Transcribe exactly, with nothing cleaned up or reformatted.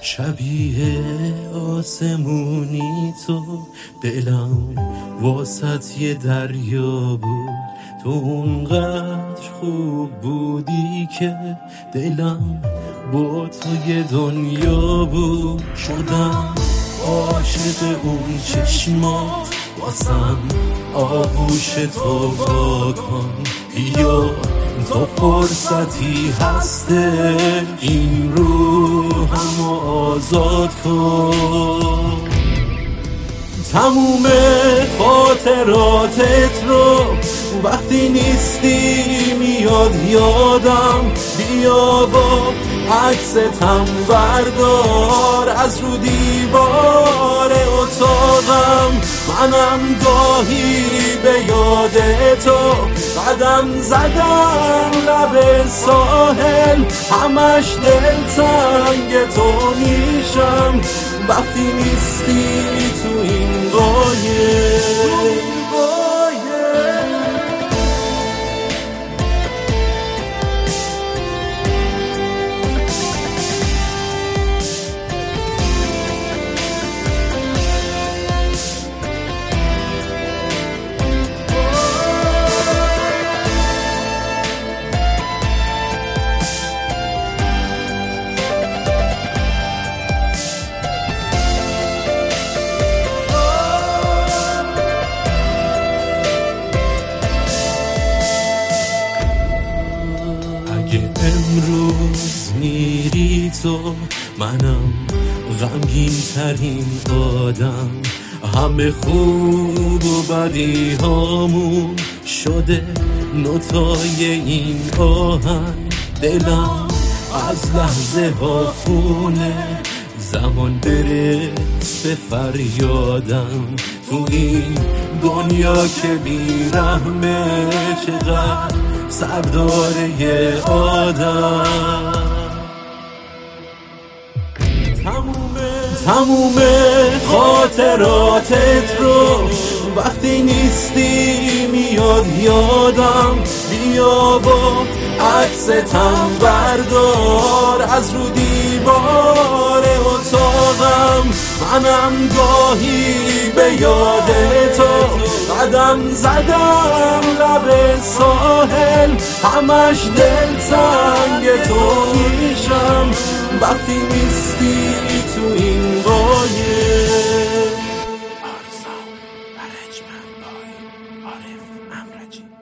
شبیه آسمونی تو دلم واسط یه دریا بود. تو اونقدر خوب بودی که دلم با تو یه دنیا بود. شدم عاشق اون چشمات، واسم آغوش تو واکن. بیا تو فرصتی هسته این روحمو آزاد کن. تموم خاطراتت رو وقتی نیستی میاد یادم. بیا با عکستم بردار از رو دیوار اتاقم. منم گاهی به یاد تو قدم زدم لب ساحل، همش دلتنگ تو میشم وقتی نیستی تو این قایق. اگه امروز میری تو، منم غمگین ترین آدم. همه خوب و بدی هامون شده نوتای این آهنگ. دلم از لحظه ها خونه، زمان برس به فریادم. تو این دنیا که بیرحمه چقدر سرداره یه آدم. تموم خاطراتت رو وقتی نیستی میاد یادم. بیا با عکستم بردار از رو دیوار اتاقم. منم گاهی به یاد تو قدم زدم لب ساحل، همش دلتنگ تو میشم وقتی نیستی تو این قایق. آرزو ارنجمنت بای عارف امرجی.